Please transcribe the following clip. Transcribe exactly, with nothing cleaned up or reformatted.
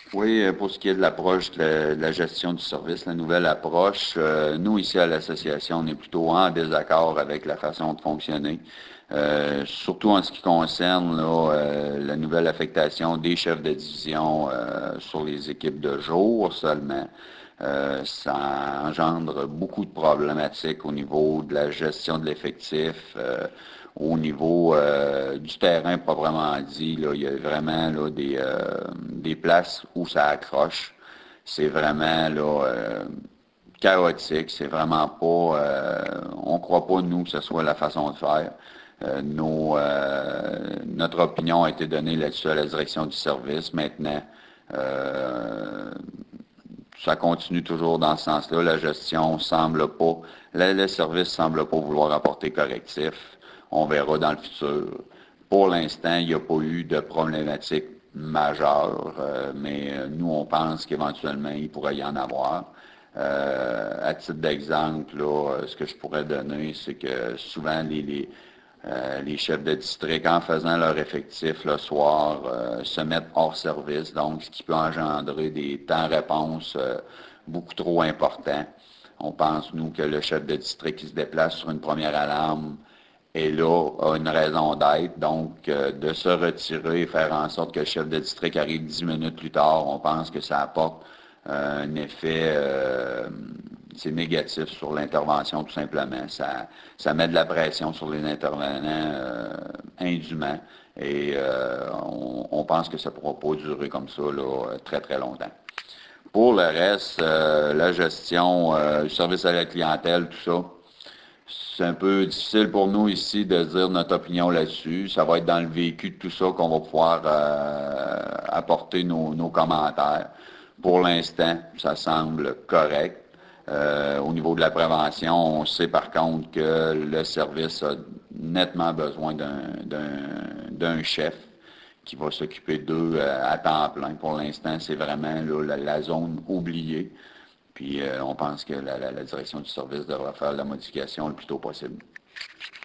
Oui, euh, pour ce qui est de l'approche de la, de la gestion du service, la nouvelle approche, euh, nous ici à l'association, on est plutôt en désaccord avec la façon de fonctionner. Euh, surtout en ce qui concerne là, euh, la nouvelle affectation des chefs de division euh, sur les équipes de jour seulement. Euh, ça engendre beaucoup de problématiques au niveau de la gestion de l'effectif, euh, au niveau euh, du terrain proprement dit. Là, il y a vraiment là, des, euh, des places où ça accroche. C'est vraiment là, euh, chaotique. C'est vraiment pas. Euh, on croit pas, nous, que ce soit la façon de faire. Euh, nos, euh, notre opinion a été donnée là-dessus à la direction du service. Maintenant, euh, ça continue toujours dans ce sens-là. La gestion semble pas, le, le service semble pas vouloir apporter correctif. On verra dans le futur. Pour l'instant, il n'y a pas eu de problématique majeure, euh, mais euh, nous, on pense qu'éventuellement, il pourrait y en avoir. Euh, à titre d'exemple, là, euh, ce que je pourrais donner, c'est que souvent, les, les, euh, les chefs de district, en faisant leur effectif le soir, euh, se mettent hors service, donc ce qui peut engendrer des temps-réponses euh, beaucoup trop importants. On pense, nous, que le chef de district qui se déplace sur une première alarme est là, a une raison d'être, donc euh, de se retirer et faire en sorte que le chef de district arrive dix minutes plus tard, on pense que ça apporte euh, un effet euh, c'est négatif sur l'intervention tout simplement. Ça, ça met de la pression sur les intervenants euh, indûment et euh, on, on pense que ça ne pourra pas durer comme ça là, très très longtemps. Pour le reste, euh, la gestion, euh, le service à la clientèle, tout ça, c'est un peu difficile pour nous ici de dire notre opinion là-dessus. Ça va être dans le vécu de tout ça qu'on va pouvoir euh, apporter nos, nos commentaires. Pour l'instant, ça semble correct. Euh, au niveau de la prévention, on sait par contre que le service a nettement besoin d'un, d'un, d'un chef qui va s'occuper d'eux euh, à temps plein. Pour l'instant, c'est vraiment là, la, la zone oubliée. Puis euh, on pense que la, la, la direction du service devra faire la modification le plus tôt possible.